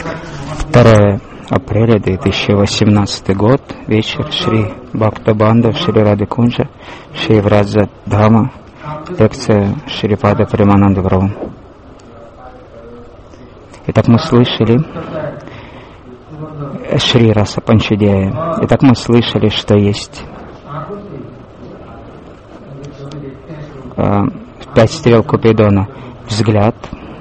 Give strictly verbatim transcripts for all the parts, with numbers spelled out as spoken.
второе апреля две тысячи восемнадцатый год, вечер, Шри Бхактабанда, Шри Радхикунджа, Шри Враджа Дхама, лекция Шрипада Премананда Прабху. Итак, мы слышали Шри Раса Панчадьяя. Итак, мы слышали, что есть э, пять стрел Купидона. Взгляд.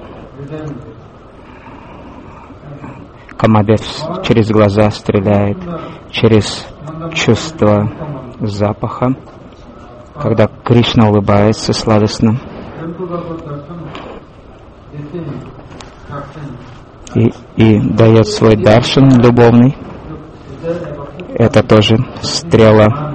Камадев через глаза стреляет, через чувство запаха, когда Кришна улыбается сладостно. И, и дает свой даршан любовный. Это тоже стрела.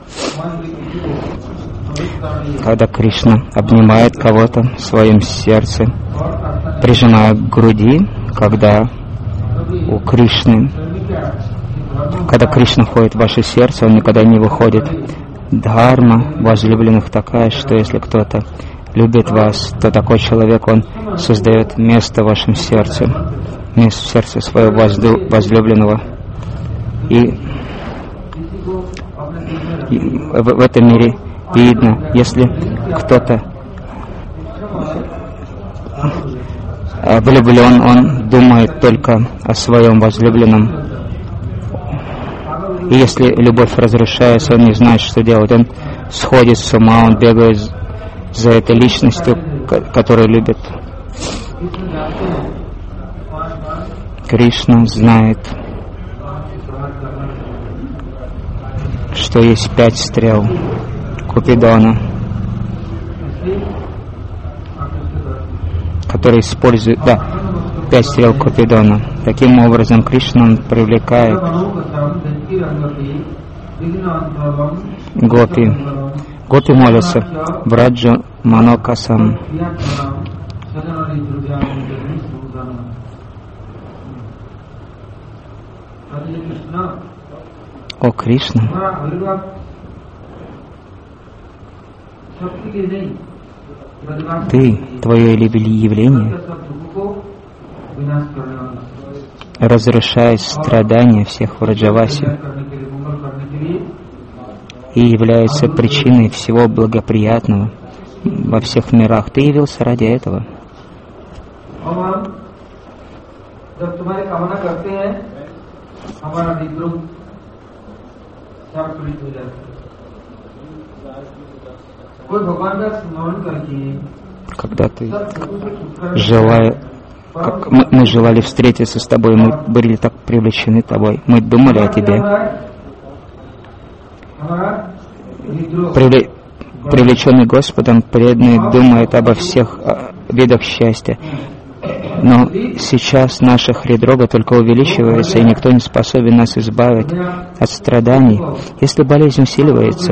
Когда Кришна обнимает кого-то в своем сердце, прижимая к груди, когда у Кришны, когда Кришна входит в ваше сердце, он никогда не выходит. Дхарма возлюбленных такая, что если кто-то любит вас, то такой человек, он создает место в вашем сердце, место в сердце своего возлюбленного. И, и в, в этом мире видно, если кто-то влюблен, он думает только о своем возлюбленном. И если любовь разрушается, он не знает, что делать. Он сходит с ума, он бегает за этой личностью, которую любит. Кришна знает, что есть пять стрел Купидона, которые используют, да, пять стрел Купидона. Таким образом, Кришна он привлекает гопи. Гопи молятся Враджа Манокасам. О Кришна, Ты, Твое явление, разрушает страдания всех враджаваси и является причиной всего благоприятного во всех мирах. Ты явился ради этого. Когда ты желая, как мы, мы желали встретиться с тобой, мы были так привлечены тобой, мы думали о тебе. Привле, привлеченный Господом, преданный думает обо всех о, видах счастья. Но сейчас наша хридрога только увеличивается, и никто не способен нас избавить от страданий. Если болезнь усиливается,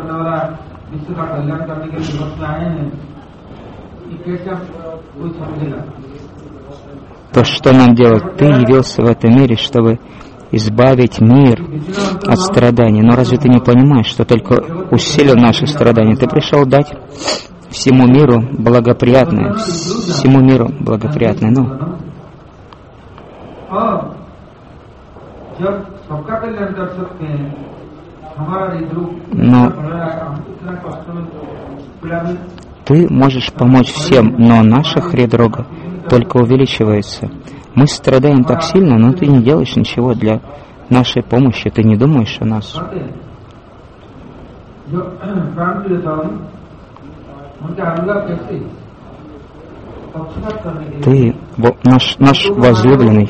то что нам делать? Ты явился в этом мире, чтобы избавить мир от страданий. Но разве ты не понимаешь, что только усилил наши страдания? Ты пришел дать всему миру благоприятное, всему миру благоприятное. Ну, но ты можешь помочь всем, но наша хридрога только увеличивается. Мы страдаем так сильно, но ты не делаешь ничего для нашей помощи. Ты не думаешь о нас. Ты, наш, наш возлюбленный,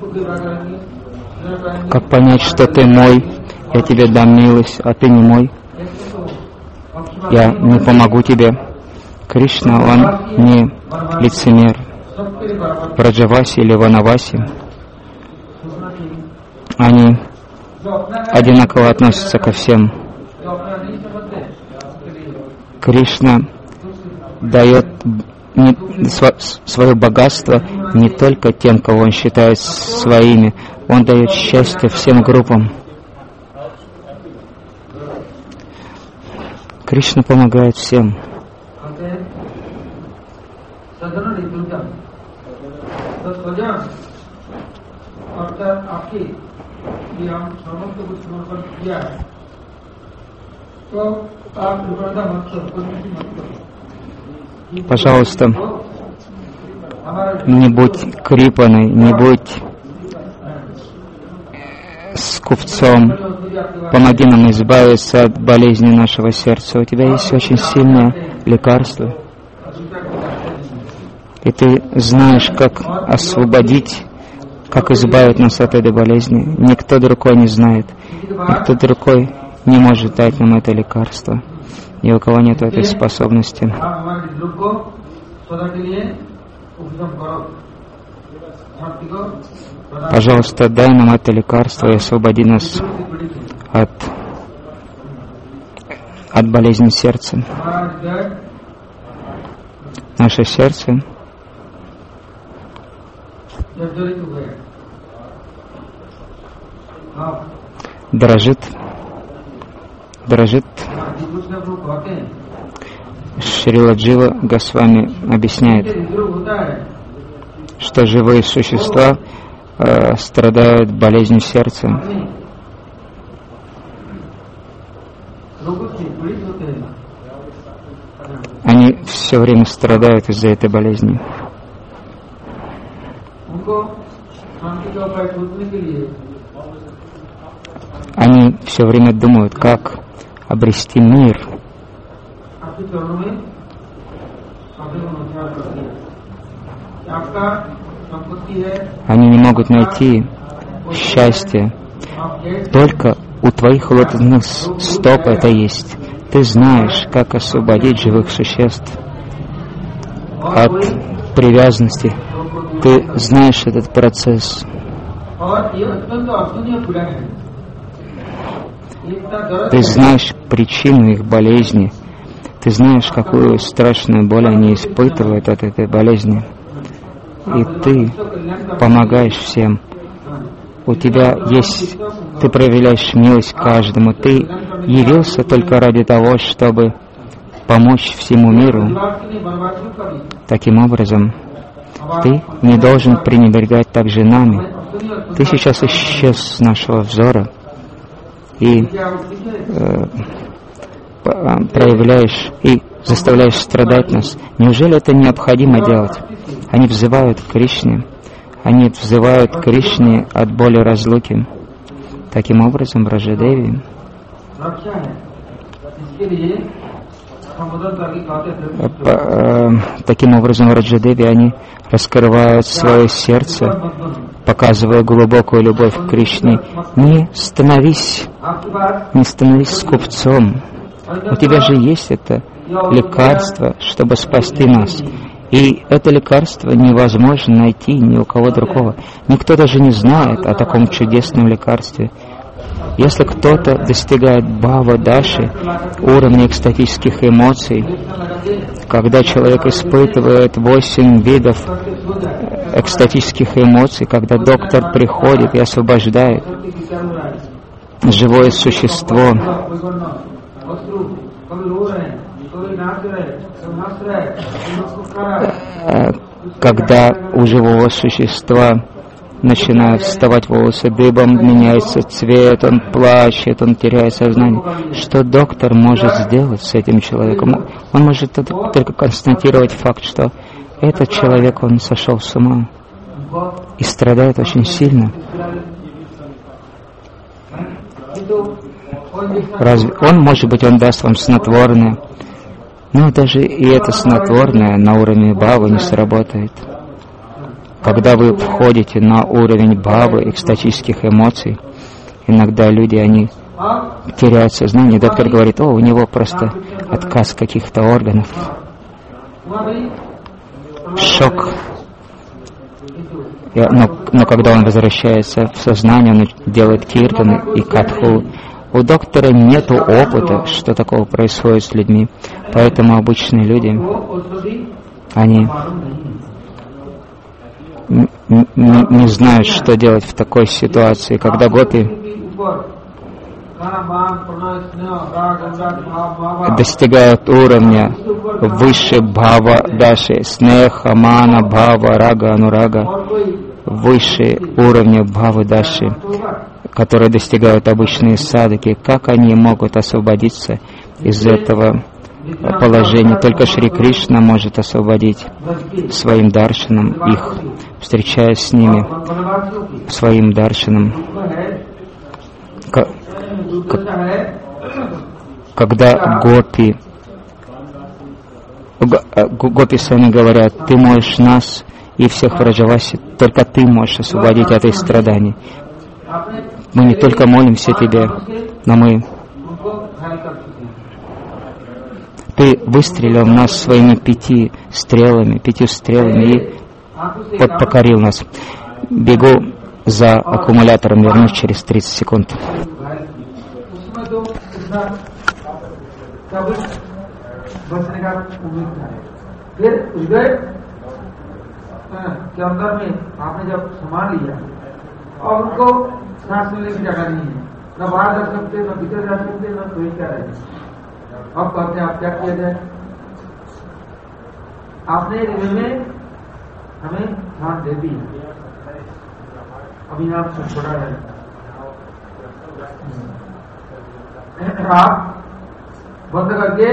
как понять, что ты мой? Я тебе дам милость, а ты не мой. Я не помогу тебе. Кришна, он не лицемер. Враджаваси или Ванаваси, они одинаково относятся ко всем. Кришна дает не, св, свое богатство не только тем, кого он считает своими, он дает счастье всем группам. Кришна помогает всем. Пожалуйста, не будь крипаной, не будь скупцом. Помоги нам избавиться от болезни нашего сердца. У тебя есть очень сильное лекарство. И ты знаешь, как освободить, как избавить нас от этой болезни. Никто другой не знает. Никто другой не может дать нам это лекарство. Ни у кого нет этой способности. Пожалуйста, дай нам это лекарство и освободи нас от, от болезни сердца. Наше сердце дрожит, дрожит. Шрила Джива Госвами объясняет, что живые существа э, страдают болезнью сердца. Они все время страдают из-за этой болезни. Они все время думают, как обрести мир. Они не могут найти счастье. Только у твоих лотосных стоп это есть. Ты знаешь, как освободить живых существ от привязанности. Ты знаешь этот процесс. Ты знаешь причину их болезни. Ты знаешь, какую страшную боль они испытывают от этой болезни. И ты помогаешь всем. У тебя есть, ты проявляешь милость каждому. Ты явился только ради того, чтобы помочь всему миру. Таким образом, ты не должен пренебрегать также нами. Ты сейчас исчез с нашего взора и э, проявляешь и заставляешь страдать нас. Неужели это необходимо делать? Они взывают к Кришне. Они взывают к Кришне от боли разлуки. Таким образом, Враджадеви Таким образом, Враджадеви, они раскрывают свое сердце, показывая глубокую любовь к Кришне. Не становись, не становись скупцом. У тебя же есть это лекарство, чтобы спасти нас. И это лекарство невозможно найти ни у кого другого. Никто даже не знает о таком чудесном лекарстве. Если кто-то достигает бхава даши, уровня экстатических эмоций, когда человек испытывает восемь видов экстатических эмоций, когда доктор приходит и освобождает живое существо, когда у живого существа начинают вставать волосы дыбом, меняется цвет, он плачет, он теряет сознание. Что доктор может сделать с этим человеком? Он может только констатировать факт, что этот человек, он сошел с ума и страдает очень сильно. Разве он, может быть, он даст вам снотворное, но даже и это снотворное на уровне бхавы не сработает. Когда вы входите на уровень бхавы, экстатических эмоций, иногда люди, они теряют сознание. Доктор говорит: о, у него просто отказ каких-то органов. Шок. Но, но когда он возвращается в сознание, он делает киртаны и катху. У доктора нет опыта, что такого происходит с людьми. Поэтому обычные люди, они не, не знают, что делать в такой ситуации, когда гопи достигают уровня выше бхава даши, снеха, мана, бхава, рага, анурага. выше уровня бхавы даши, которые достигают обычные садхаки, как они могут освободиться из этого положения? Только Шри Кришна может освободить своим даршаном их, встречаясь с ними своим даршаном. Когда гопи, гопи сами говорят: ты можешь нас и всех Враджаваси, только ты можешь освободить от их страданий. Мы не только молимся тебе, но мы... Ты выстрелил в нас своими пяти стрелами, пятью стрелами и покорил нас. Бегу за аккумулятором, вернусь через тридцать секунд. अब कहते हैं आप क्या किया जाए? आपने हृदय में हमें ध्यान दे दी, अभी आप सब छोड़ा है। आप बंद करके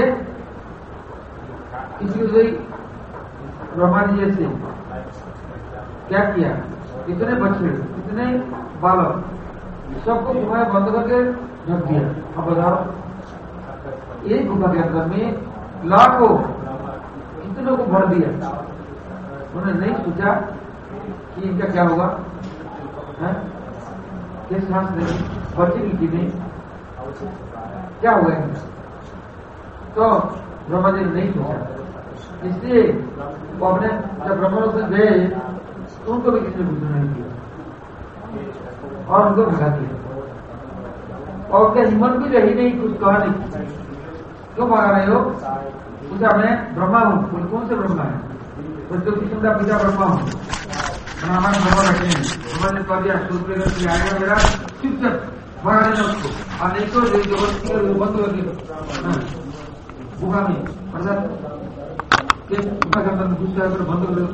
किसी से ब्रह्मा जी जैसे क्या किया? कितने बच्चे, कितने बालक, सबको घुमाया, बंद करके रख दिया। अब बताओ, एक गुफा के अंदर में लाखों, कितनों को भर दिया। उन्होंने नहीं सोचा कि इनका क्या होगा, किस सांस नहीं बचेगी कि नहीं, क्या होगा इनका। तो ब्रह्मा जी ने नहीं सोचा, इसलिए वो अपने जब ब्रह्मा से गए तो उनको भी किसी ने कुछ नहीं किया और उनको भगा दिया। और क्या हिम्मत भी रही नहीं, कुछ कहा नहीं। क्यों भागा रहे हो? पूछा, मैं ब्रह्मा हूँ। बोले कौन से ब्रह्मा है? बोले तो किसी का पिता ब्रह्मा हूँ। हमारे ब्रह्मा बैठे हैं। ब्रह्मा ने कह दिया सूत्र आएगा मेरा, चुपचाप भगा देना उसको, और नहीं तो जबरदस्ती बंद कर दिया गुफा में, मतलब गुफा के अंदर घुस जाकर बंद कर।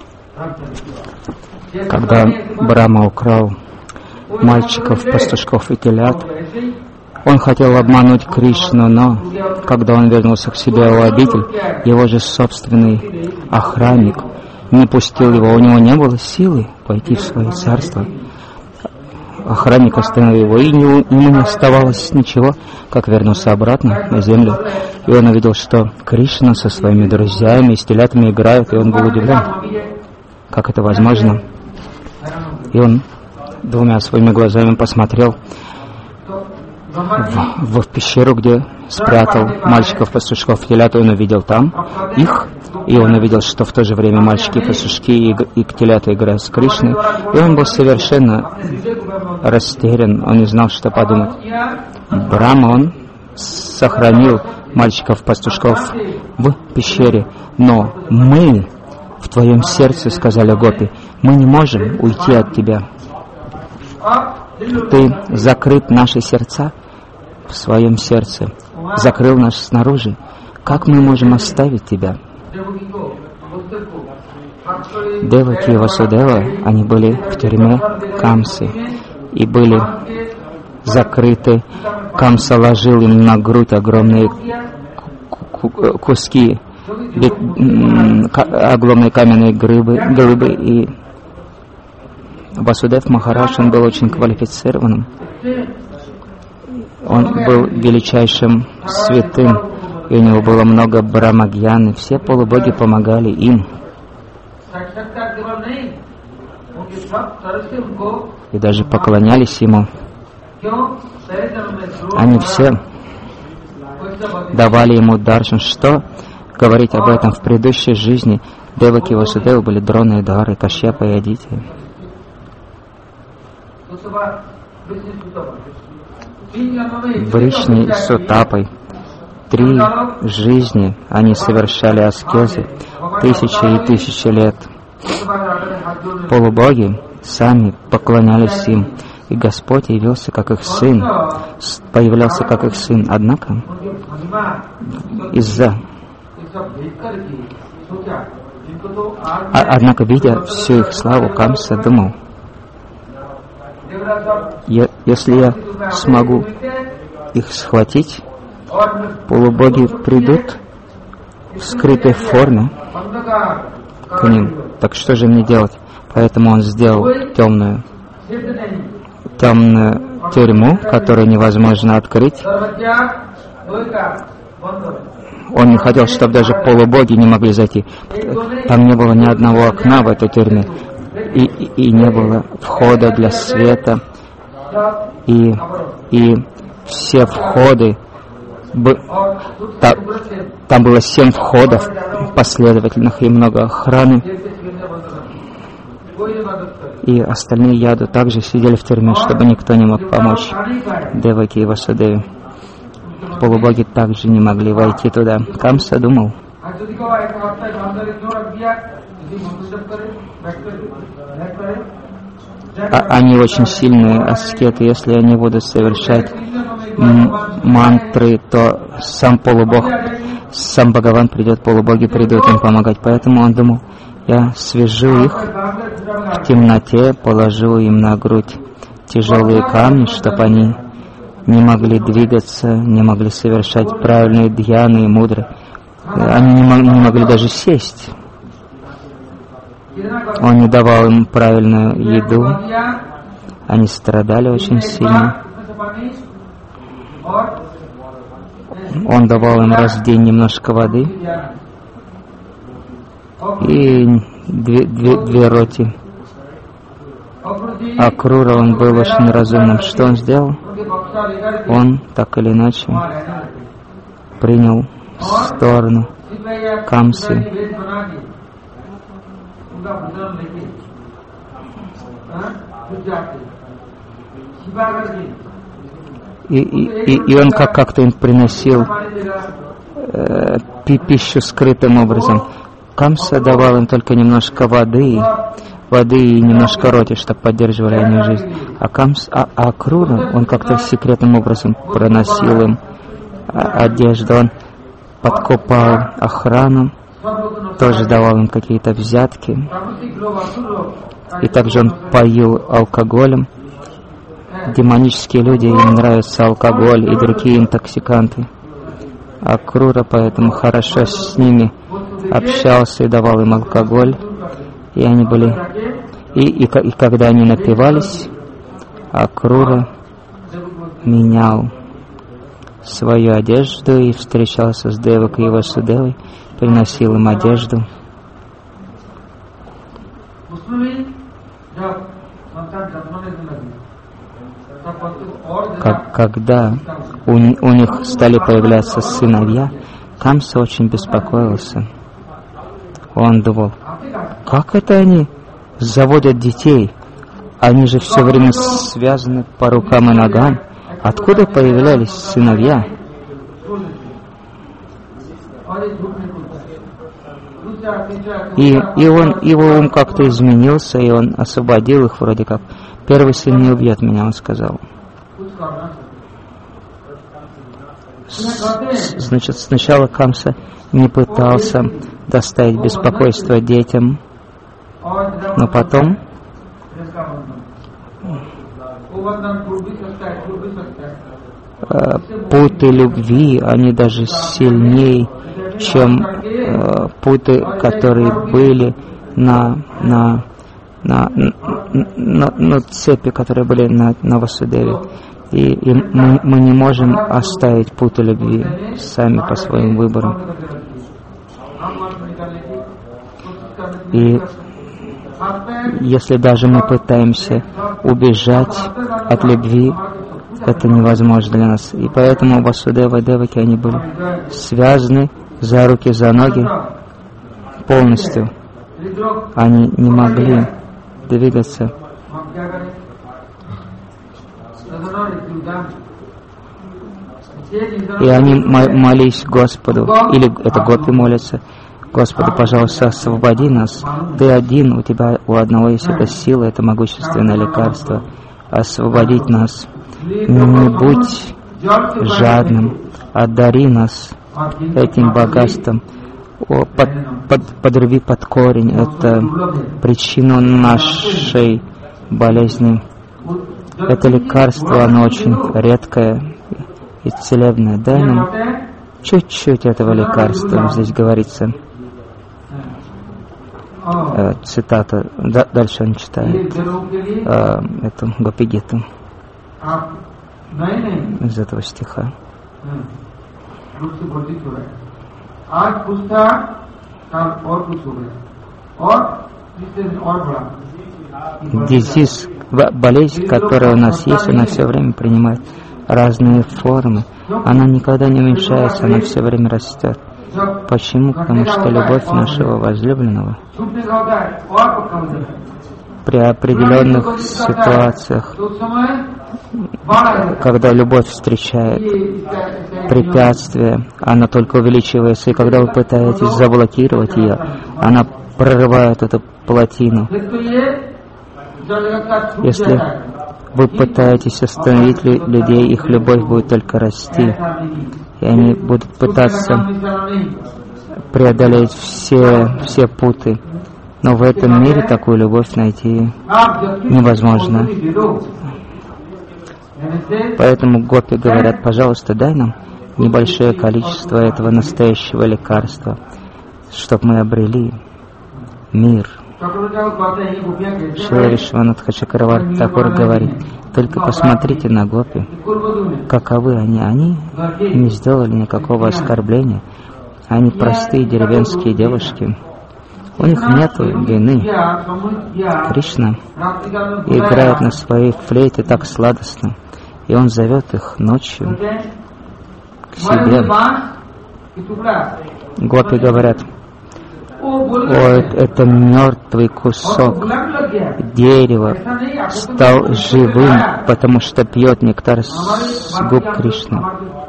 Когда Брахма украл мальчиков, пастушков и телят, он хотел обмануть Кришну, но когда он вернулся к себе в обитель, его же собственный охранник не пустил его, у него не было силы пойти в свое царство. Охранник остановил его, и ему не оставалось ничего, как вернуться обратно на землю. И он увидел, что Кришна со своими друзьями и с телятами играют, и он был удивлен, как это возможно. И он двумя своими глазами посмотрел в, в пещеру, где спрятал мальчиков-пастушков и телят, он увидел там их, и он увидел, что в то же время мальчики-пастушки и, и телята играют с Кришной, и он был совершенно растерян, он не знал, что подумать. Брахма, он сохранил мальчиков-пастушков в пещере, но мы в твоем сердце, сказали гопи, мы не можем уйти от тебя. Ты закрыт наши сердца в своем сердце, закрыл нас снаружи. Как мы можем оставить тебя? Деваки и Васудева, они были в тюрьме Камсы и были закрыты. Камса ложил им на грудь огромные куски, огромные каменные глыбы, глыбы, и Васудев Махарадж, он был очень квалифицированным. Он был величайшим святым, и у него было много брамагьян, и все полубоги помогали им. И даже поклонялись ему. Они все давали ему даршан. Что говорить об этом? В предыдущей жизни Деваки и Васудева были Дрона и Дхары, Кашьяпа и Адити. Вришни и Сутапой. Три жизни они совершали аскезы, тысячи и тысячи лет. Полубоги сами поклонялись им, и Господь явился как их сын, появлялся как их сын. Однако из-за А, однако, видя всю их славу, Камса думал: я, если я смогу их схватить, полубоги придут в скрытой форме к ним. Так что же мне делать? Поэтому он сделал темную, темную тюрьму, которую невозможно открыть. Он не хотел, чтобы даже полубоги не могли зайти. Там не было ни одного окна в этой тюрьме. И, и, и не было входа для света. И, и все входы... Б, та, там было семь входов последовательных и много охраны. И остальные яду также сидели в тюрьме, чтобы никто не мог помочь Деваки и Васудеве. Полубоги также не могли войти туда. Камса думал: а они очень сильные аскеты. Если они будут совершать м- мантры, то сам полубог, сам Бхагаван придет, полубоги придут им помогать. Поэтому он думал: я свяжу их в темноте, положу им на грудь тяжелые камни, чтобы они не могли двигаться, не могли совершать правильные дьяны и мудры. Они не, м- не могли даже сесть. Он не давал им правильную еду. Они страдали очень сильно. Он давал им раз в день немножко воды и две, две, две роти. А Крура, он был очень разумным. Что он сделал? Он, так или иначе, принял сторону Камсы. И, и, и он как, как-то им приносил э, пищу скрытым образом. Камса давал им только немножко воды, воды и немножко роти, чтобы поддерживали они жизнь. А, Камс, а, а Крура, он как-то секретным образом проносил им одежду. Он подкупал охрану, тоже давал им какие-то взятки. И также он поил алкоголем. Демонические люди, им нравится алкоголь и другие интоксиканты. А Крура поэтому хорошо с ними общался и давал им алкоголь. И они были... И, и, и когда они напивались, а Крура менял свою одежду и встречался с Девакой и Васудевой, приносил им одежду. Как, когда у, у них стали появляться сыновья, Камса очень беспокоился. Он думал: как это они заводят детей? Они же все время связаны по рукам и ногам. Откуда появлялись сыновья? И, и он, его ум как-то изменился, и он освободил их вроде как. Первый сын не убьет меня, он сказал. С, значит, сначала Камса не пытался доставить беспокойство детям, но потом э, путы любви, они даже сильнее, чем э, путы, которые были на, на, на, на, на цепи, которые были на, на Васудеве. И, и мы, мы не можем оставить путы любви сами по своим выборам. И если даже мы пытаемся убежать от любви, это невозможно для нас. И поэтому Васудева и Деваки, они были связаны за руки, за ноги полностью. Они не могли двигаться. И они молились Господу, или это гопи молятся: Господи, пожалуйста, освободи нас. Ты один, у тебя у одного есть эта сила, это могущественное лекарство. Освободить нас. Не будь жадным, одари нас этим богатством. О, под, под, подруби под корень, это причина нашей болезни. Это лекарство, оно очень редкое и целебное. Дай нам чуть-чуть этого лекарства. Здесь говорится, э, цитата, да, дальше он читает э, эту Гопи-гиту из этого стиха. Дизиз, болезнь, которая у нас есть, она все время принимает разные формы. Она никогда не уменьшается, она все время растет. Почему? Потому что любовь нашего возлюбленного при определенных ситуациях, когда любовь встречает препятствия, она только увеличивается, и когда вы пытаетесь заблокировать ее, она прорывает эту плотину. Если вы пытаетесь остановить людей, их любовь будет только расти, и они будут пытаться преодолеть все, все путы. Но в этом мире такую любовь найти невозможно. Поэтому гопи говорят: пожалуйста, дай нам небольшое количество этого настоящего лекарства, чтобы мы обрели мир. Шрила Вишванатха Чакраварти Такур говорит: только посмотрите на гопи, каковы они. Они не сделали никакого оскорбления. Они простые деревенские девушки. У них нет вины. Кришна играет на своей флейте так сладостно, и он зовет их ночью к себе. Гопи говорят: о, это мертвый кусок дерева стал живым, потому что пьет нектар с губ Кришны.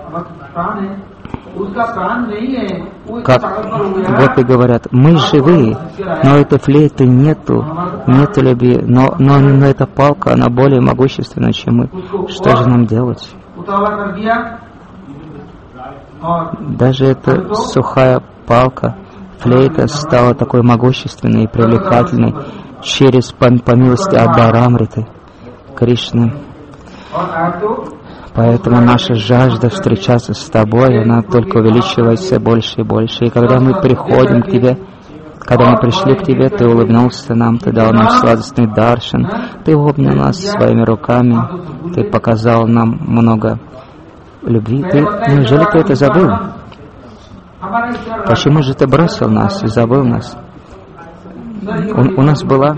Как гопи говорят: мы живые, но этой флейты нету, нету любви, но, но, но эта палка, она более могущественна, чем мы. Что же нам делать? Даже эта сухая палка, флейта, стала такой могущественной и привлекательной через, по, по милости Адхарамриты Кришны. Поэтому наша жажда встречаться с Тобой, она только увеличивается больше и больше. И когда мы приходим к Тебе, когда мы пришли к Тебе, Ты улыбнулся нам, Ты дал нам сладостный даршан, Ты обнял нас своими руками, Ты показал нам много любви. Ты, неужели Ты это забыл? Почему же Ты бросил нас и забыл нас? У, у нас была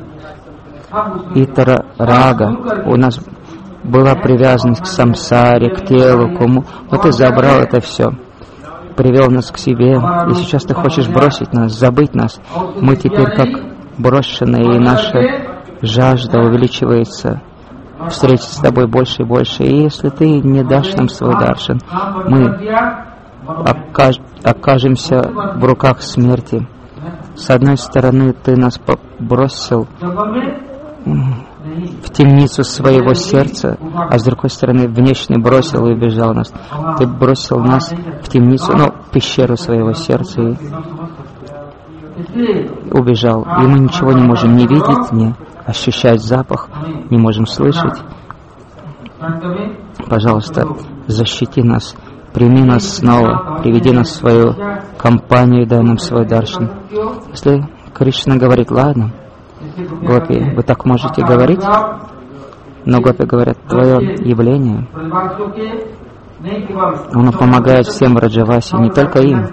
итара рага, у нас была привязанность к самсаре, к телу, к уму. Но Ты забрал это все, привел нас к себе, и сейчас Ты хочешь бросить нас, забыть нас. Мы теперь как брошенные, и наша жажда увеличивается встретиться с Тобой больше и больше. И если Ты не дашь нам свой даршан, мы окаж, окажемся в руках смерти. С одной стороны, Ты нас бросил в темницу своего сердца, а с другой стороны, внешне бросил и убежал нас. Ты бросил нас в темницу, ну, в пещеру своего сердца и убежал. И мы ничего не можем ни видеть, ни ощущать запах, не можем слышать. Пожалуйста, защити нас, прими нас снова, приведи нас в свою компанию и дай нам свой даршан. Если Кришна говорит: ладно, гопи, вы так можете говорить, но гопи говорят: твое явление, оно помогает всем Раджаваси, не только им.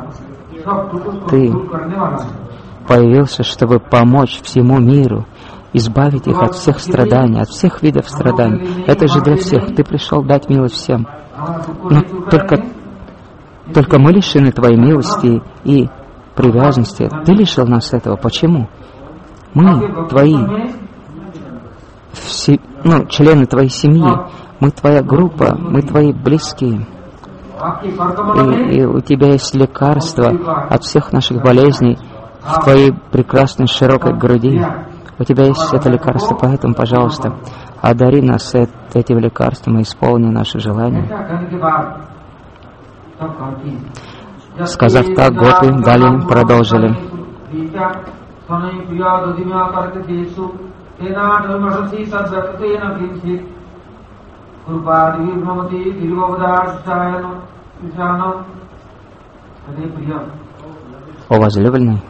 Ты появился, чтобы помочь всему миру, избавить их от всех страданий, от всех видов страданий. Это же для всех. Ты пришел дать милость всем. Но только, только мы лишены Твоей милости и привязанности. Ты лишил нас этого. Почему? Мы Твои, все, ну, члены Твоей семьи. Мы Твоя группа, мы Твои близкие. И, и у Тебя есть лекарство от всех наших болезней в Твоей прекрасной широкой груди. У Тебя есть это лекарство, поэтому, пожалуйста, одари нас этим лекарством и исполни наши желания. Сказав так, гопи далее продолжили. О возлюбленный,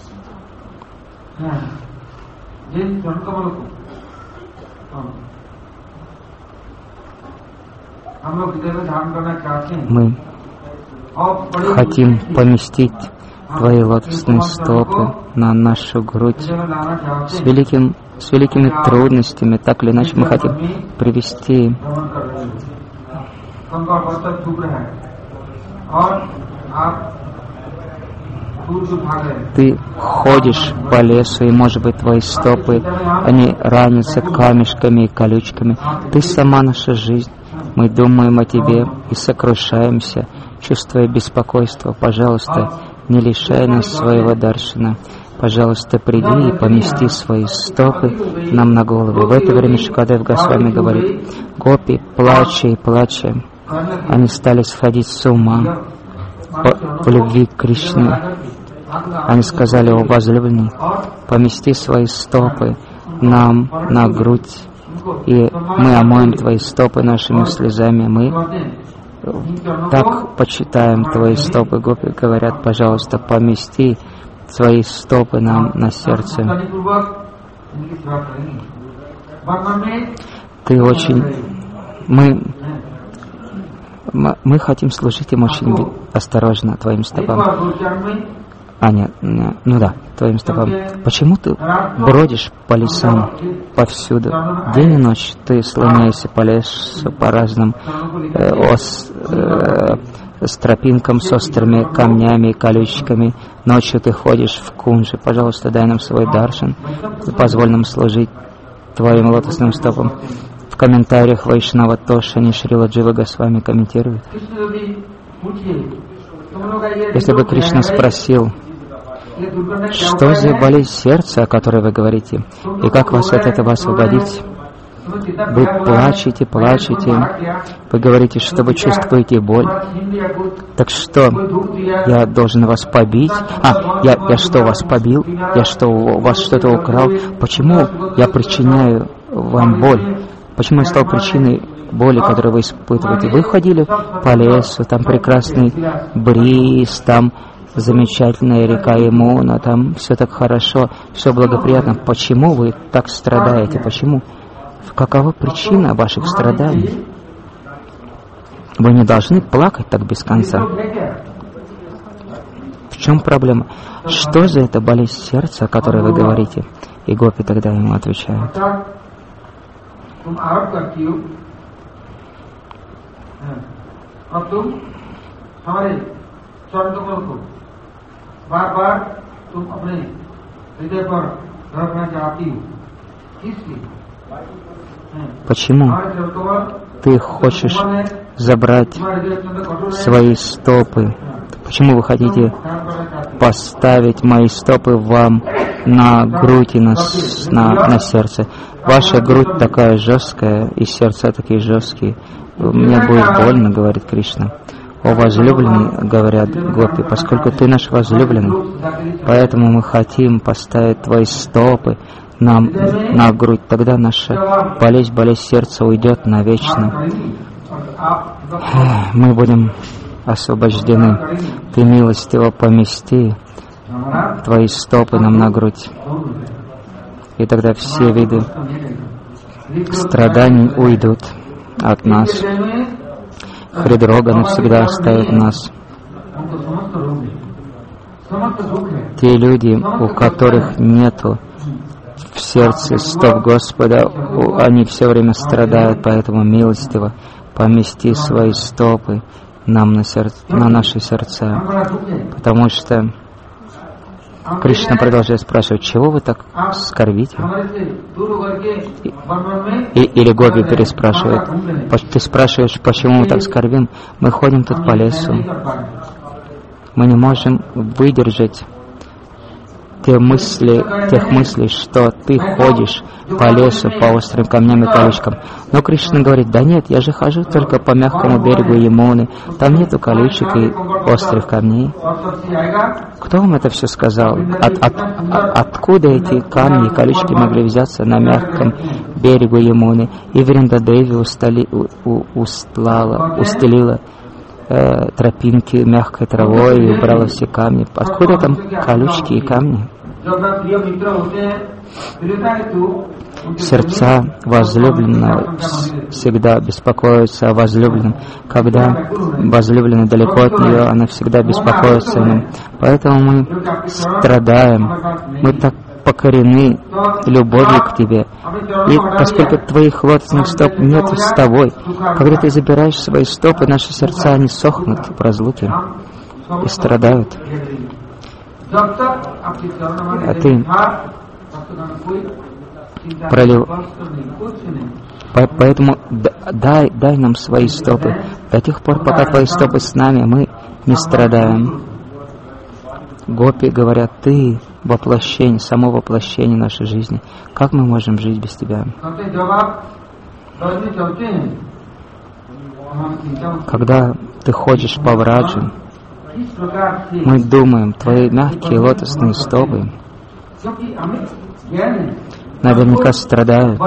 мы хотим поместить Твои лотосные стопы на нашу грудь с, великим, с великими трудностями, так или иначе мы хотим привести Ты ходишь по лесу, и, может быть, твои стопы, они ранятся камешками и колючками. Ты сама наша жизнь. Мы думаем о Тебе и сокрушаемся, чувствуя беспокойство. Пожалуйста, не лишай нас своего даршана. Пожалуйста, приди и помести свои стопы нам на голову. В это время Шукадев Госвами говорит: гопи, плача и плача, они стали сходить с ума по, по любви к Кришне. Они сказали: о возлюбленный, помести свои стопы нам на грудь, и мы омоем твои стопы нашими слезами. Мы так почитаем твои стопы. Гопи говорят: пожалуйста, помести свои стопы нам на сердце. Ты очень... Мы, мы, мы хотим служить им очень осторожно, твоим стопам. А, нет, нет, ну да, твоим стопам. Почему ты бродишь по лесам повсюду? День и ночь ты слоняешься по лесу, по разным э, ос, э, с тропинкам, с острыми камнями и колючками. Ночью ты ходишь в кунже. Пожалуйста, дай нам свой даршан, позволь нам служить твоим лотосным стопам. В комментариях Вайшнава Тошани Шрила Джива Госвами комментирует: если бы Кришна спросил, что за болезнь сердца, о которой вы говорите, и как вас от этого освободить? Вы плачете, плачете, вы говорите, что вы чувствуете боль. Так что, я должен вас побить? А, я, я что, вас побил? Я что, у вас что-то украл? Почему я причиняю вам боль? Почему я стал причиной боли, которую вы испытываете? Вы ходили по лесу, там прекрасный бриз, там замечательная река Ямуна, там все так хорошо, все благоприятно. Почему вы так страдаете? Почему? Какова причина ваших страданий? Вы не должны плакать так без конца. В чем проблема? Что за это болезнь сердца, о которой вы говорите? И гопи тогда ему отвечают: почему ты хочешь забрать свои стопы? Почему вы хотите поставить мои стопы вам на грудь и на, на, на сердце? Ваша грудь такая жесткая, и сердца такие жесткие. Мне будет больно, говорит Кришна. О возлюбленный, говорят гопи, поскольку ты наш возлюбленный, поэтому мы хотим поставить твои стопы нам на грудь. Тогда наша болезнь, болезнь сердца уйдет навечно. Мы будем освобождены. Ты милостиво помести твои стопы нам на грудь. И тогда все виды страданий уйдут от нас. Хридрога навсегда оставит нас. Те люди, у которых нету в сердце стоп Господа, они все время страдают, поэтому милостиво помести свои стопы нам на, сердце, на наши сердца. Потому что Кришна продолжает спрашивать: чего вы так скорбите? И, или гопи переспрашивает: ты спрашиваешь, почему мы так скорбим? Мы ходим тут по лесу. Мы не можем выдержать те мысли, тех мыслей, что ты ходишь по лесу, по острым камням и колючкам. Но Кришна говорит: да нет, я же хожу только по мягкому берегу Ямуны, там нету колючек и острых камней. Кто вам это все сказал? От, от, от, откуда эти камни и колючки могли взяться на мягком берегу Ямуны? И Вриндадеви устали, у, у, устлала, устелила э, тропинки мягкой травой и убрала все камни. Откуда там колючки и камни? Сердца возлюбленного всегда беспокоятся о возлюбленном. Когда возлюбленный далеко от нее, она всегда беспокоится о нем. Поэтому мы страдаем, мы так покорены любовью к тебе. И поскольку твоих лотосных стоп нет с тобой, когда ты забираешь свои стопы, наши сердца, они сохнут в разлуке и страдают. А ты пролил. Поэтому дай, дай нам свои стопы. До тех пор, пока твои стопы с нами, мы не страдаем. Гопи говорят: ты воплощение, само воплощение нашей жизни. Как мы можем жить без тебя? Когда ты ходишь по Враджу, мы думаем, твои мягкие лотосные стопы наверняка страдают.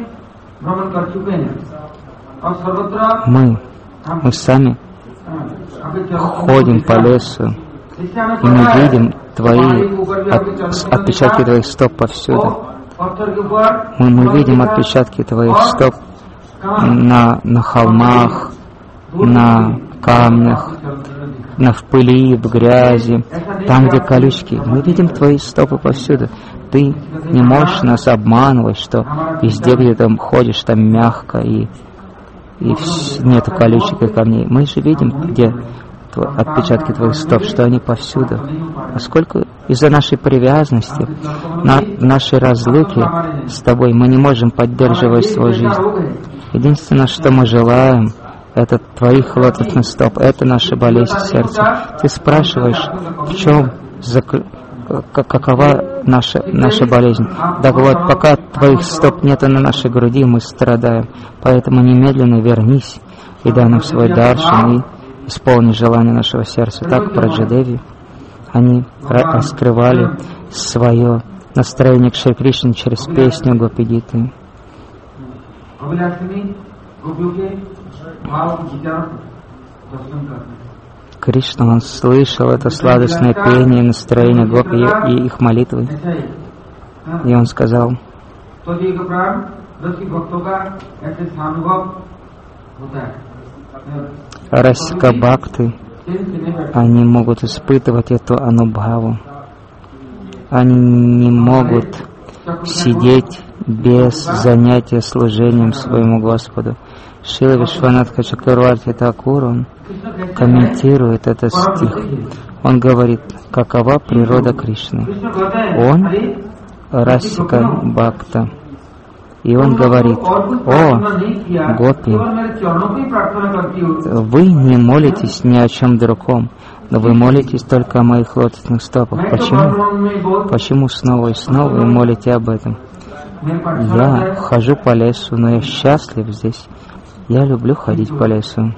Мы, мы сами ходим по лесу, и мы видим твои от, отпечатки твоих стоп повсюду. Мы, мы видим отпечатки твоих стоп на, на холмах, на камнях, на в пыли, в грязи, там, где колючки. Мы видим твои стопы повсюду. Ты не можешь нас обманывать, что везде, где ты ходишь, там мягко и, и нету колючек и камней. Мы же видим, где отпечатки твоих стоп, что они повсюду. Поскольку из-за нашей привязанности, на нашей разлуки с тобой, мы не можем поддерживать свою жизнь. Единственное, что мы желаем, это твоих лотосных стоп, это наша болезнь сердца. Ты спрашиваешь, в чем, какова наша, наша болезнь. Так вот, пока твоих стоп нету на нашей груди, мы страдаем. Поэтому немедленно вернись и дай нам свой даршан и исполни желание нашего сердца. Так Праджадеви, они раскрывали свое настроение к Шри Кришне через песню Гопи-гиты. Кришна, он слышал это сладостное пение, настроение гопи и их молитвы. И он сказал: Расика Бхакты, они могут испытывать эту анубхаву. Они не могут сидеть без занятия служением своему Господу. Шрила Вишванатха Чакраварти Такур, он комментирует этот стих. Он говорит, какова природа Кришны. Он Расика Бхакта. И он говорит: о, гопи, вы не молитесь ни о чем другом, но вы молитесь только о моих лотосных стопах. Почему? Почему снова и снова вы молите об этом? Я хожу по лесу, но я счастлив здесь. Я люблю ходить по лесу.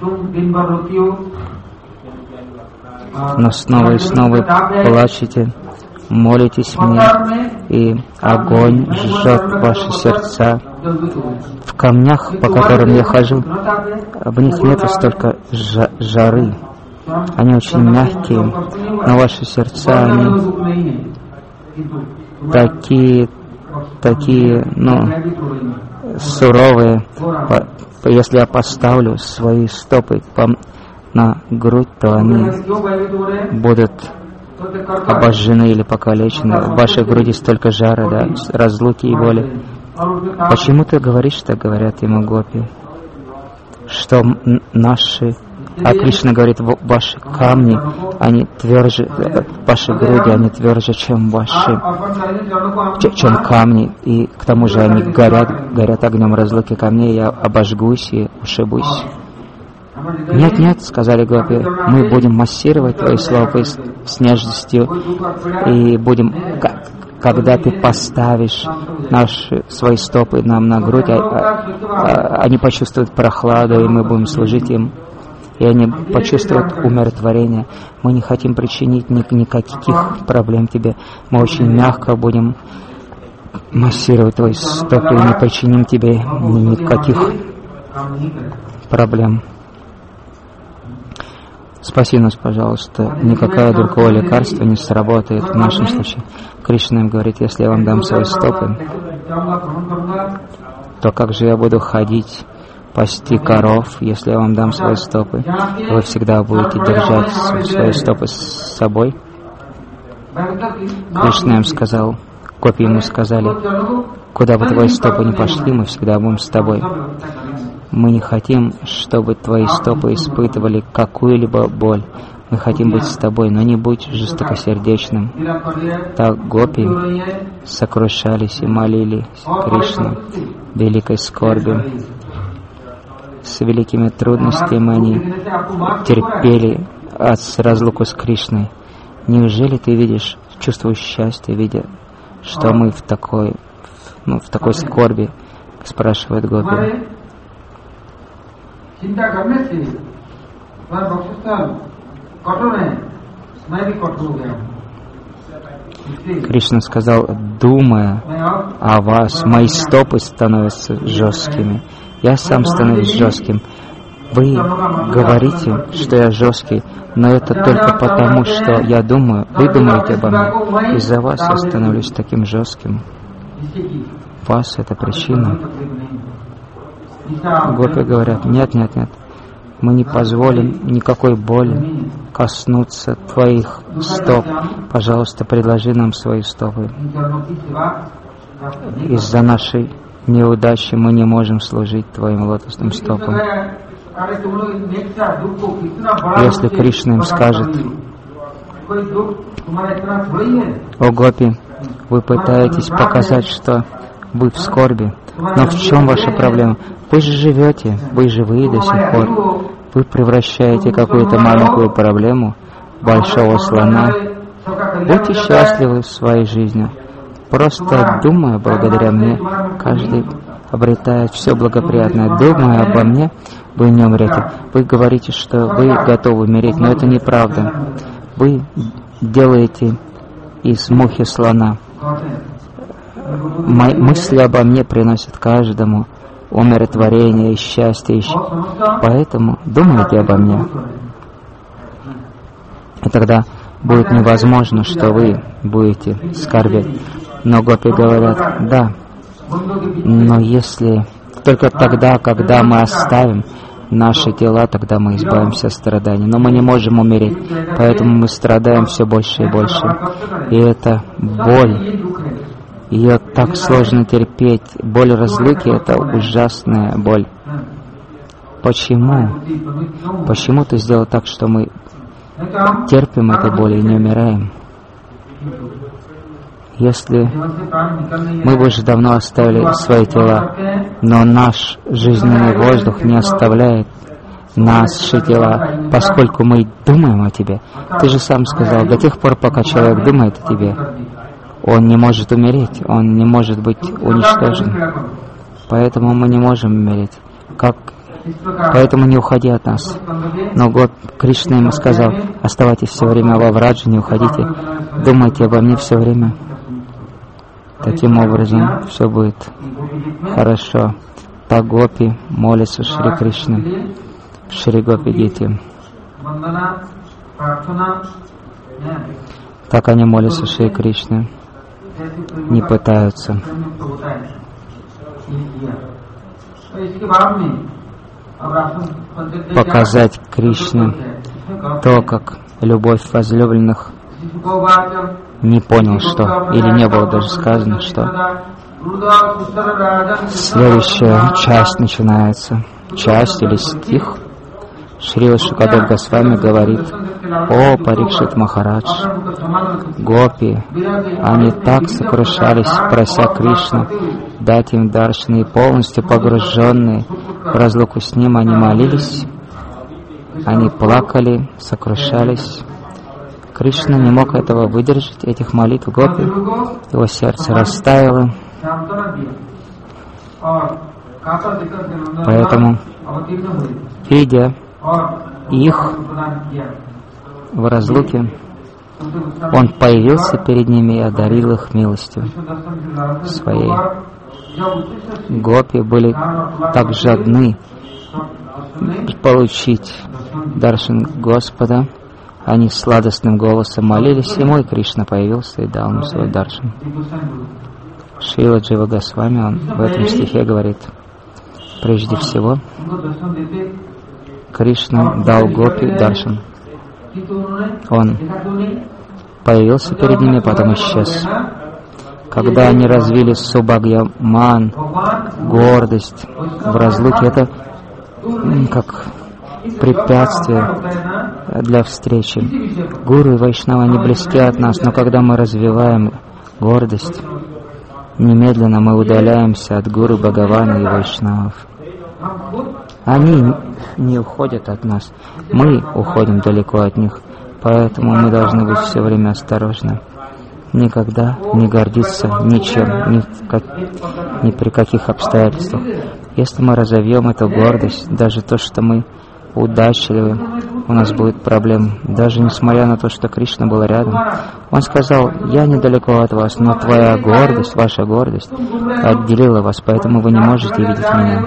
Но снова и снова плачете, молитесь мне, и огонь жжет ваши сердца. В камнях, по которым я хожу, в них нет столько жары. Они очень мягкие, но ваши сердца, они такие, такие, ну, суровые. Если я поставлю свои стопы на грудь, то они будут обожжены или покалечены. В вашей груди столько жара, да, разлуки и боли. Почему ты говоришь, что говорят ему гопи? Что наши... А Кришна говорит, ваши камни, они тверже, ваши груди, они тверже, чем ваши, чем камни. И к тому же они горят, горят огнем разлуки камней, я обожгусь и ушибусь. Нет, нет, сказали гопи, мы будем массировать твои стопы с, с нежностью, и будем, как, когда ты поставишь наши, свои стопы нам на грудь, а, а, они почувствуют прохладу, и мы будем служить им, и они почувствуют умиротворение. Мы не хотим причинить ни, никаких проблем тебе, мы очень мягко будем массировать твои стопы, и не причиним тебе никаких проблем. Спаси нас, пожалуйста, никакое другое лекарство не сработает в нашем случае. Кришна им говорит, если я вам дам свои стопы, то как же я буду ходить, пасти коров, если я вам дам свои стопы? Вы всегда будете держать свои стопы с собой. Кришна им сказал, гопи ему сказали, куда бы твои стопы ни пошли, мы всегда будем с тобой. Мы не хотим, чтобы твои стопы испытывали какую-либо боль. Мы хотим быть с тобой, но не будь жестокосердечным. Так гопи сокрушались и молили Кришну великой скорбью. С великими трудностями они терпели от разлуку с Кришной. Неужели ты видишь, чувствуешь счастье, видя, что мы в такой, ну, в такой скорби, спрашивает гопи. Кришна сказал, думая о вас, мои стопы становятся жесткими. Я сам становлюсь жестким. Вы говорите, что я жесткий, но это только потому, что я думаю, вы думаете обо мне. Из-за вас я становлюсь таким жестким. Вас это причина. Гопи говорят, нет, нет, нет, мы не позволим никакой боли коснуться твоих стоп. Пожалуйста, предложи нам свои стопы. Из-за нашей неудачи мы не можем служить твоим лотосным стопам. Если Кришна им скажет, о гопи, вы пытаетесь показать, что вы в скорби, но в чем ваша проблема? Вы же живете, вы живые до сих пор. Вы превращаете какую-то маленькую проблему в большого слона. Будьте счастливы в своей жизни. Просто думая благодаря мне, каждый обретает все благоприятное. Думая обо мне, вы не умрете. Вы говорите, что вы готовы умереть, но это неправда. Вы делаете из мухи слона. Мои мысли обо мне приносят каждому умиротворение и счастье. Поэтому думайте обо мне. И тогда будет невозможно, что вы будете скорбеть. Но гопи говорят, да, но если только тогда, когда мы оставим наши тела, тогда мы избавимся от страданий. Но мы не можем умереть, поэтому мы страдаем все больше и больше. И это боль. Ее так сложно терпеть. Боль разлуки — это ужасная боль. Почему? Почему ты сделал так, что мы терпим эту боль и не умираем? Если мы бы уже давно оставили свои тела, но наш жизненный воздух не оставляет наши тела, поскольку мы думаем о тебе. Ты же сам сказал, до тех пор, пока человек думает о тебе, он не может умереть, он не может быть уничтожен. Поэтому мы не можем умереть. Как? Поэтому не уходи от нас. Но Год Кришна ему сказал, оставайтесь все время во Врадже, не уходите, думайте обо мне все время. Таким образом, все будет хорошо. Так гопи молятся Шри Кришне, Шри Гопи Гите. Так они молятся Шри Кришне, не пытаются. Показать Кришне то, как любовь возлюбленных не понял, что, или не было даже сказано, что. Следующая часть начинается. Часть или стих. Шрила Шукадев Госвами говорит: «О, Парикшит Махарадж, гопи, они так сокрушались, прося Кришну дать им даршаны, и полностью погруженные в разлуку с ним, они молились Они плакали, сокрушались. Кришна не мог этого выдержать, этих молитв гопи. Его сердце растаяло. Поэтому, видя их в разлуке, он появился перед ними и одарил их милостью своей. Гопи были так жадны получить даршан Господа. Они сладостным голосом молились ему, и Кришна появился и дал им свой даршан. Шрила Джива Госвами, он в этом стихе говорит: прежде всего, Кришна дал гопи даршан. Он появился перед ними, потом исчез. Когда они развили субхагьяман, гордость в разлуке, это как препятствие для встречи. Гуру и Вайшнава, они близки от нас, но когда мы развиваем гордость, немедленно мы удаляемся от Гуру, Бхагавана и Вайшнавов. Они не уходят от нас, мы уходим далеко от них, поэтому мы должны быть все время осторожны. Никогда не гордиться ничем, ни, в как, ни при каких обстоятельствах. Если мы разовьем эту гордость, даже то, что мы удачливы, у нас будет проблем. Даже несмотря на то, что Кришна был рядом, он сказал: я недалеко от вас, но твоя гордость, ваша гордость отделила вас, поэтому вы не можете видеть меня.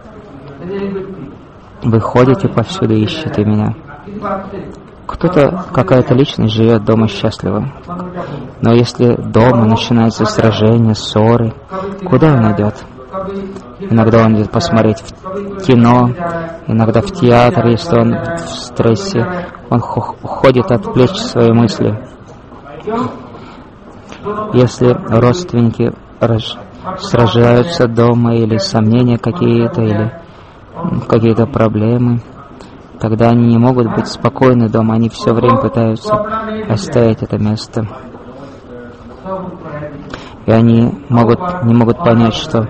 Вы ходите повсюду и ищете меня. Кто-то, какая-то личность живет дома счастливо. Но если дома начинается сражение, ссоры, куда он идет? Иногда он идет посмотреть в кино, иногда в театр, если он в стрессе. Он уходит отвлечь свои мысли. Если родственники сражаются дома, или сомнения какие-то, или какие-то проблемы, тогда они не могут быть спокойны дома, они все время пытаются оставить это место. И они могут, не могут понять, что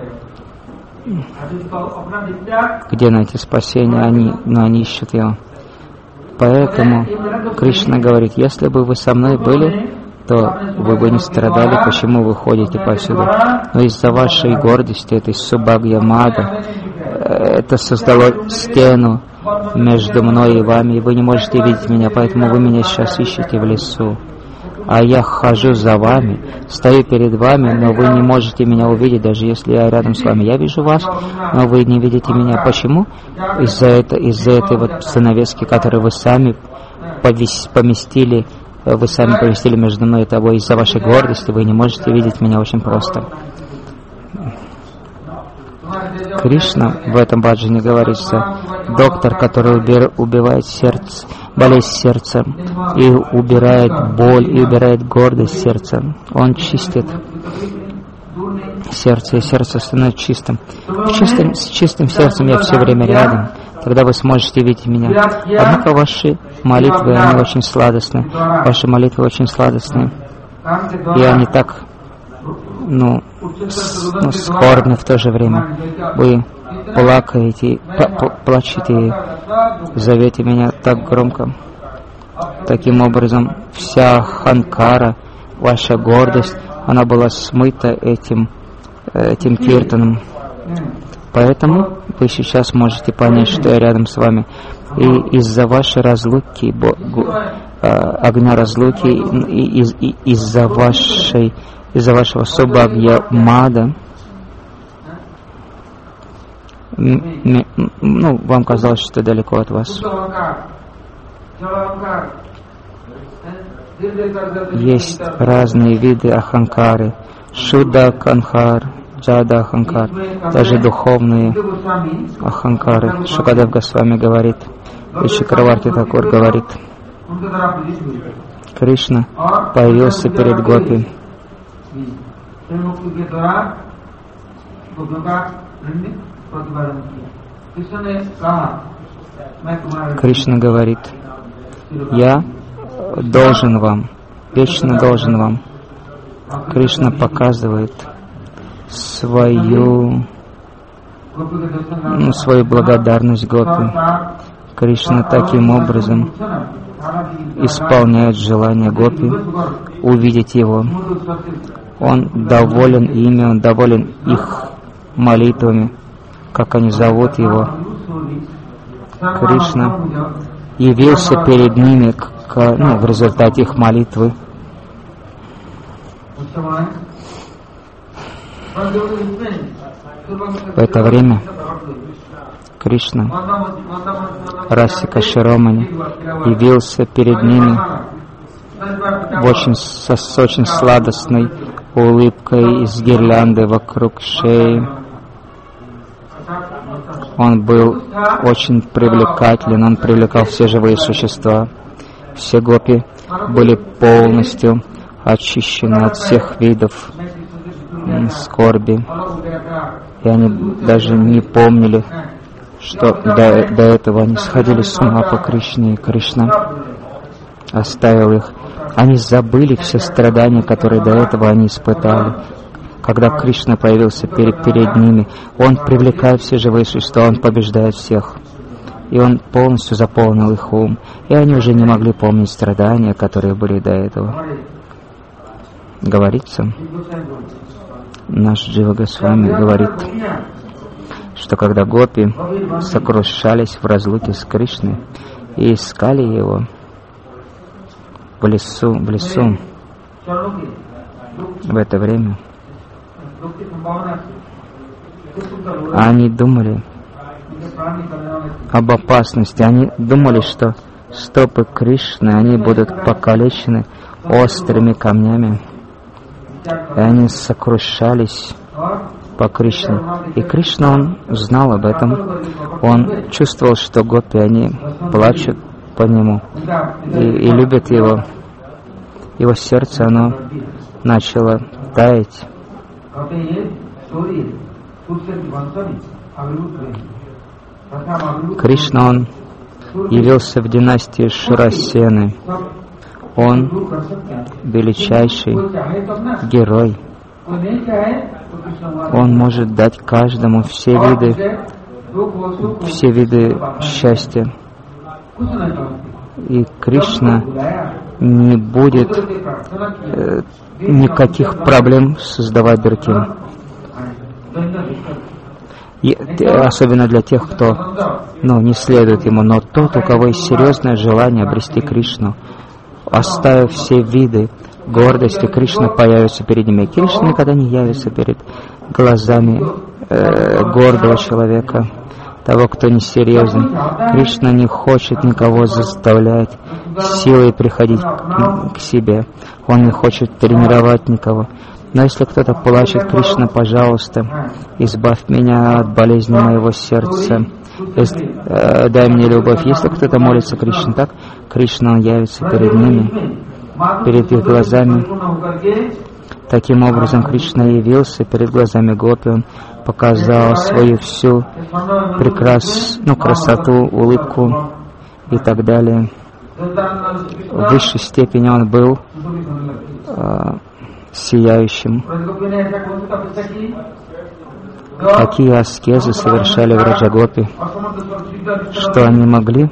где найти спасение, они, но они ищут его. Поэтому Кришна говорит: если бы вы со мной были, то вы бы не страдали, почему вы ходите повсюду. Но из-за вашей гордости, этой субхагьямада, это создало стену между мной и вами, и вы не можете видеть меня, поэтому вы меня сейчас ищете в лесу. А я хожу за вами, стою перед вами, но вы не можете меня увидеть, даже если я рядом с вами. Я вижу вас, но вы не видите меня. Почему? Из-за этого, из-за этой вот занавески, которую вы сами повес, поместили, вы сами поместили между мной и тобой. Из-за вашей гордости вы не можете видеть меня очень просто. Кришна в этом баджане говорится: доктор, который убир, убивает сердце, болезнь сердца, и убирает боль, и убирает гордость сердца. Он чистит сердце, и сердце становится чистым. чистым. С чистым сердцем я все время рядом, тогда вы сможете видеть меня. Однако ваши молитвы, они очень сладостны. Ваши молитвы очень сладостны. И они так, ну, с, ну, скорбны в то же время. Вы плакаете, плачете и зовете меня так громко. Таким образом, вся ханкара, ваша гордость, она была смыта этим, этим киртаном. Поэтому вы сейчас можете понять, что я рядом с вами. И из-за вашей разлуки, огня разлуки, и из, и из-за вашей, из-за вашего субхагьямада, ну, вам казалось, что далеко от вас. Есть разные виды аханкары, шудда аханкар, джада аханкар, даже духовные аханкары. Шукадев Госвами говорит, и Чакраварти Такур говорит: Кришна появился перед гопи. Кришна говорит: я должен вам, вечно должен вам. Кришна показывает свою, ну, свою благодарность гопи. Кришна таким образом исполняет желание гопи увидеть его. Он доволен ими, он доволен их молитвами, как они зовут его. Кришна явился перед ними к, ну, в результате их молитвы. В это время Кришна Расика Широмани явился перед ними в очень, со, с очень сладостной улыбкой из гирлянды вокруг шеи. Он был очень привлекателен, он привлекал все живые существа. Все гопи были полностью очищены от всех видов скорби, и они даже не помнили, что до, до этого они сходили с ума по Кришне, и Кришна оставил их. Они забыли все страдания, которые до этого они испытали. Когда Кришна появился перед, перед ними, Он привлекает все живые существа, Он побеждает всех. И Он полностью заполнил их ум, и они уже не могли помнить страдания, которые были до этого. Говорится, наш Джива Госвами говорит, что когда гопи сокрушались в разлуке с Кришной и искали его в лесу, в лесу, в это время они думали об опасности, они думали, что стопы Кришны, они будут покалечены острыми камнями, и они сокрушались по Кришне. И Кришна, Он знал об этом. Он чувствовал, что гопи, они плачут по Нему и, и любят Его. Его сердце, оно начало таять. Кришна, Он явился в династии Шурасены. Он величайший герой. Он может дать каждому все виды, все виды счастья. И Кришна не будет э, никаких проблем создавать другим. И, особенно для тех, кто ну, не следует ему. Но тот, у кого есть серьезное желание обрести Кришну, оставив все виды гордости, Кришна появится перед ними. Кришна никогда не явится перед глазами э, гордого человека, того, кто несерьезен. Кришна не хочет никого заставлять силой приходить к, к себе. Он не хочет тренировать никого. Но если кто-то плачет: Кришна, пожалуйста, избавь меня от болезни моего сердца, если, э, дай мне любовь. Если кто-то молится Кришне так, Кришна, Он явится перед ними, перед их глазами. Таким образом, Кришна явился перед глазами гопи. Он показал свою всю прекрас, ну, красоту, улыбку и так далее. В высшей степени он был э, сияющим. Какие аскезы совершали Враджагопи, что они могли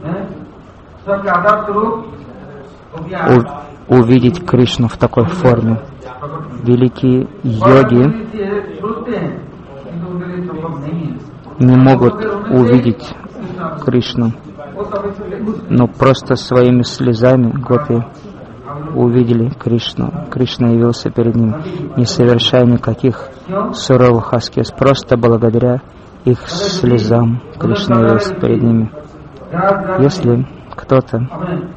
у, увидеть Кришну в такой форме. Великие йоги не могут увидеть Кришну, но просто своими слезами гопи увидели Кришну. Кришна явился перед ним, не совершая никаких суровых аскез, просто благодаря их слезам Кришна явился перед ними. Если кто-то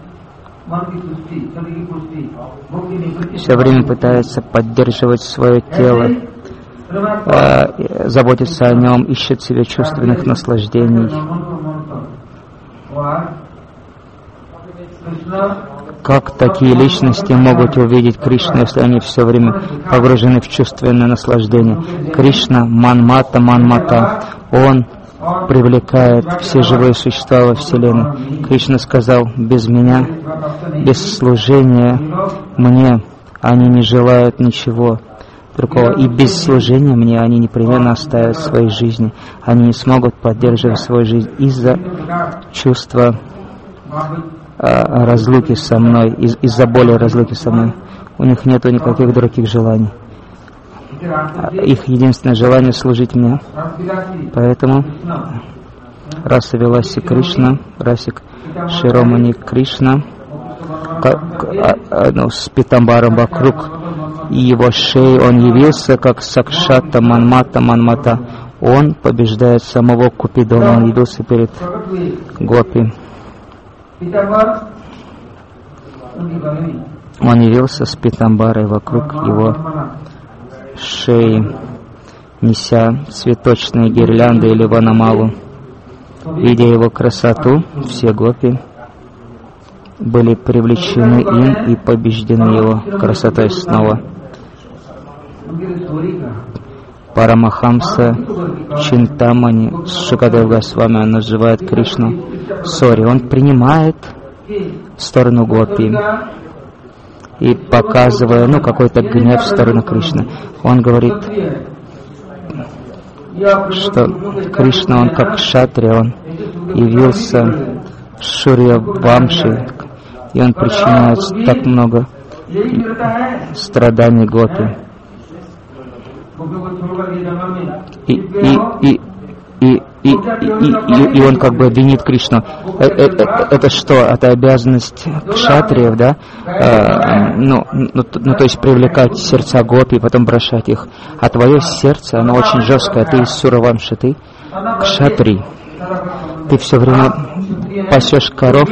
все время пытается поддерживать свое тело, э, заботиться о нем, ищет себе чувственных наслаждений, как такие личности могут увидеть Кришну, если они все время погружены в чувственное наслаждение? Кришна Манмата Манмата, Он привлекает все живые существа во Вселенной. Кришна сказал: без меня, без служения мне, они не желают ничего. другого. И без служения мне они непременно оставят свои жизни. Они не смогут поддерживать свою жизнь из-за чувства а, разлуки со мной, из- из-за боли разлуки со мной. У них нет никаких других желаний. Их единственное желание — служить мне. Поэтому Раса Виласи Кришна, Расик Широмани Кришна, как, а, ну, с питамбаром вокруг его шеи он явился как Сакшата Манмата Манмата. Он побеждает самого Купидона. Он явился перед Гопи. Он явился с питамбарой вокруг его шеи, неся цветочные гирлянды или ванамалу. Видя его красоту, все гопи были привлечены им и побеждены его красотой снова. Парамахамса Чинтамани Шукадев Госвами называет Кришну Сори. Он принимает сторону гопи и показывая, ну, какой-то гнев в сторону Кришны. Он говорит, что Кришна, он как кшатрия, он явился в Шурья Вамши, и он причиняет так много страданий гопи. И, и, и, и, и, и, и, и он как бы винит Кришну. Это, это, это что? Это обязанность кшатриев, да? А, ну, ну, ну, то есть привлекать сердца гопи и потом бросать их. А твое сердце, оно очень жесткое. Ты из Суравамши, ты кшатрий. Ты все время пасешь коров,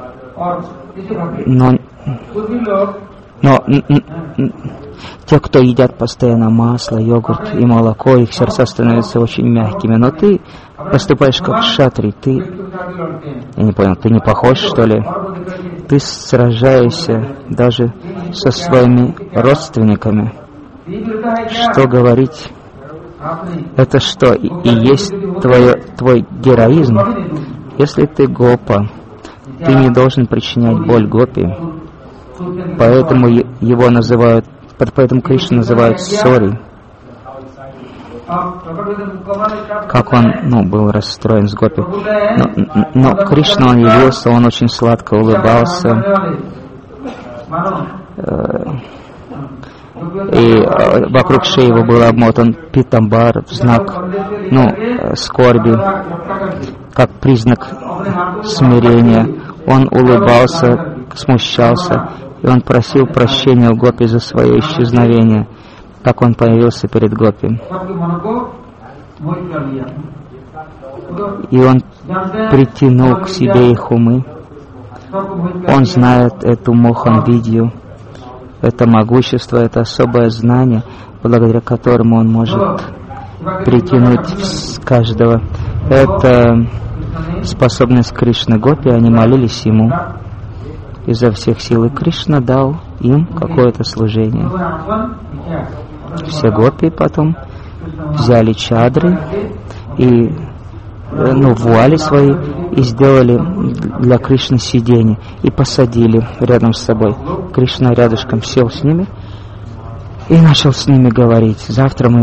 но, но те, кто едят постоянно масло, йогурт и молоко, их сердца становятся очень мягкими. Но ты поступаешь как кшатрий. Ты, я не понял, ты не похож, что ли? Ты сражаешься даже со своими родственниками. Что говорить? Это что, и, и есть твое, твой героизм? Если ты гопа, ты не должен причинять боль гопи. Поэтому его называют, поэтому Кришну называют Сори. Как он, ну, был расстроен с гопи. Но, но Кришна, он явился, он очень сладко улыбался. И вокруг шеи его был обмотан питамбар в знак, ну, скорби, как признак смирения. Он улыбался, смущался, и он просил прощения у гопи за свое исчезновение, как он появился перед гопи. И он притянул к себе их умы. Он знает эту мохан-видью, это могущество, это особое знание, благодаря которому он может притянуть каждого. Это способность Кришны. Гопи, они молились ему изо всех сил, и Кришна дал им какое-то служение. Все гопи потом взяли чадры и, ну, вуали свои и сделали для Кришны сиденье и посадили рядом с собой. Кришна рядышком сел с ними и начал с ними говорить. Завтра мы